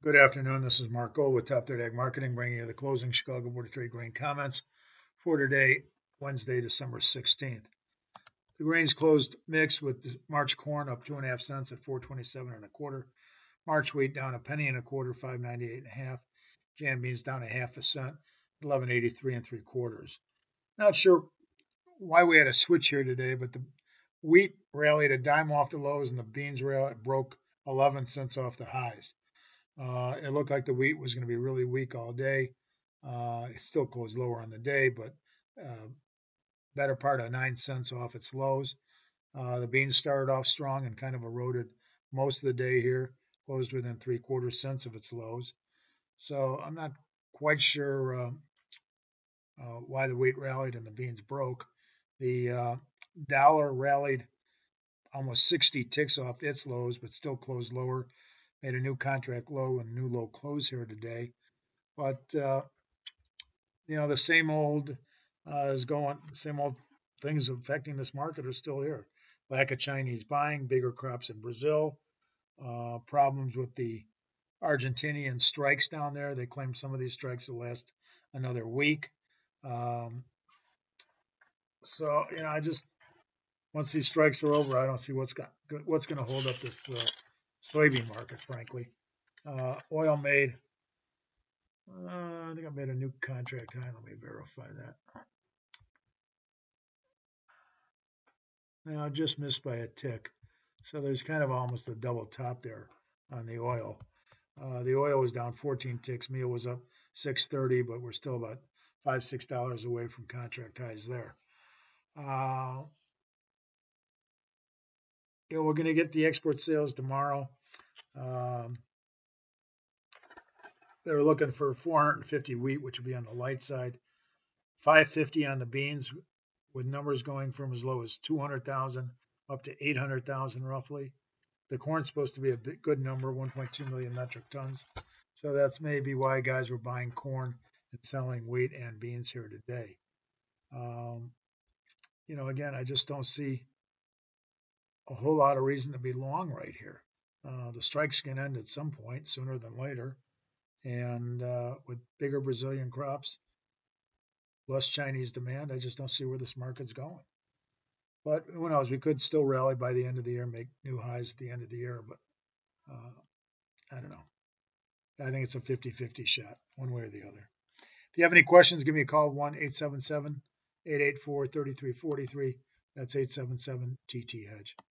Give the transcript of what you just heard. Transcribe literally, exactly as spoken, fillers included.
Good afternoon. This is Mark Gold with Top Third Ag Marketing, bringing you the closing Chicago Board of Trade grain comments for today, Wednesday, December sixteenth. The grains closed mixed with the March corn up two and a half cents at four twenty-seven and a quarter. March wheat down a penny and a quarter, five ninety-eight and a half. Jan beans down a half a cent, eleven eighty-three and three quarters. Not sure why we had a switch here today, but the wheat rallied a dime off the lows and the beans rallied, broke eleven cents off the highs. Uh, it looked like the wheat was going to be really weak all day. Uh, it still closed lower on the day, but uh, better part of nine cents off its lows. Uh, the beans started off strong and kind of eroded most of the day here, closed within three quarter cents of its lows. So I'm not quite sure uh, uh, why the wheat rallied and the beans broke. The uh, dollar rallied almost sixty ticks off its lows, but still closed lower. Made a new contract low and a new low close here today. But, uh, you know, the same old uh, is going, the same old things affecting this market are still here. Lack of Chinese buying, bigger crops in Brazil, uh, problems with the Argentinian strikes down there. They claim some of these strikes will last another week. Um, so, you know, I just, once these strikes are over, I don't see what's got, what's going to hold up this uh, soybean market, frankly. Uh, oil made, uh, I think I made a new contract high. Let me verify that. Now, just missed by a tick. So there's kind of almost a double top there on the oil. Uh, the oil was down fourteen ticks. Meal was up six thirty, but we're still about five, six dollars away from contract highs there. Uh, you know, we're going to get the export sales tomorrow. Um, they're looking for four hundred fifty wheat, which will be on the light side, five fifty on the beans, with numbers going from as low as two hundred thousand up to eight hundred thousand roughly. The corn's supposed to be a bit good number, one point two million metric tons. So that's maybe why guys were buying corn and selling wheat and beans here today. Um, you know, again, I just don't see a whole lot of reason to be long right here. Uh, the strikes can end at some point, sooner than later. And uh, with bigger Brazilian crops, less Chinese demand, I just don't see where this market's going. But who knows? We could still rally by the end of the year, make new highs at the end of the year. But uh, I don't know. I think it's a fifty-fifty shot, one way or the other. If you have any questions, give me a call, one eight seven seven, eight eight four, three three four three. That's eight seven seven T T Hedge.